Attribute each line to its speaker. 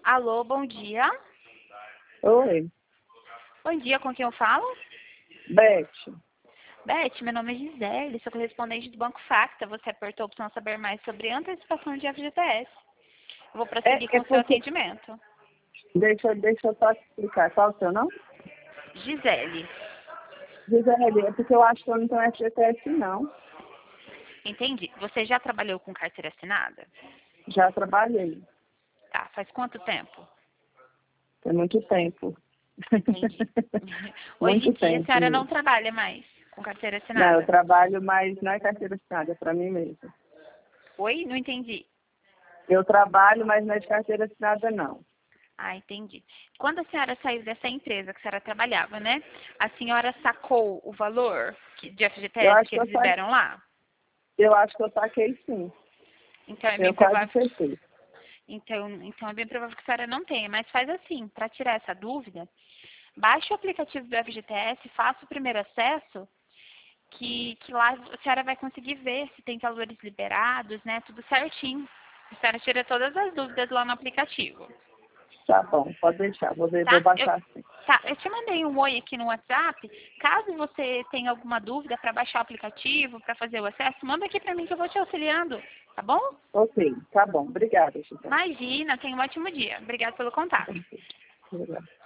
Speaker 1: Alô, bom dia.
Speaker 2: Oi,
Speaker 1: Bom dia, com quem eu falo?
Speaker 2: Beth.
Speaker 1: Beth, meu nome é Gisele, sou correspondente do Banco Facta. Você apertou a opção saber mais sobre antecipação de FGTS. Eu vou prosseguir com o seu
Speaker 2: Porque...
Speaker 1: atendimento.
Speaker 2: Deixa eu só te explicar. Qual é o seu nome?
Speaker 1: Gisele.
Speaker 2: Gisele, é porque eu acho que eu não tenho FGTS, não.
Speaker 1: Entendi. Você já trabalhou com carteira assinada?
Speaker 2: Já trabalhei.
Speaker 1: Tá, faz quanto tempo?
Speaker 2: Tem muito tempo.
Speaker 1: Entendi. Hoje em
Speaker 2: Muito
Speaker 1: dia a
Speaker 2: tempo
Speaker 1: senhora não
Speaker 2: mesmo.
Speaker 1: trabalha mais com carteira
Speaker 2: Não, eu
Speaker 1: assinada?
Speaker 2: trabalho, mas não é carteira assinada, é para mim mesmo.
Speaker 1: Oi? Não entendi.
Speaker 2: Eu trabalho, mas não é de carteira assinada, não.
Speaker 1: Ah, entendi. Quando a senhora saiu dessa empresa que a senhora trabalhava, né? A senhora sacou o valor de
Speaker 2: Eu
Speaker 1: FGTS
Speaker 2: acho
Speaker 1: que
Speaker 2: que
Speaker 1: eles liberam lá?
Speaker 2: eu acho que eu saquei sim.
Speaker 1: Então é bem
Speaker 2: Tenho quase
Speaker 1: provável.
Speaker 2: certeza.
Speaker 1: Então é bem provável que a senhora não tenha. Mas faz assim, para tirar essa dúvida, baixe o aplicativo do FGTS, faça o primeiro acesso, que lá a senhora vai conseguir ver se tem valores liberados, né? Tudo certinho. A senhora tira todas as dúvidas lá no aplicativo.
Speaker 2: Tá bom, pode deixar. Vou
Speaker 1: Tá?
Speaker 2: baixar sim.
Speaker 1: Eu te mandei um oi aqui no WhatsApp. Caso você tenha alguma dúvida para baixar o aplicativo, para fazer o acesso, manda aqui para mim que eu vou te auxiliando, tá bom?
Speaker 2: Ok, tá bom. Obrigada, Gisele.
Speaker 1: Imagina, tenha um ótimo dia. Obrigada pelo contato.
Speaker 2: Obrigada.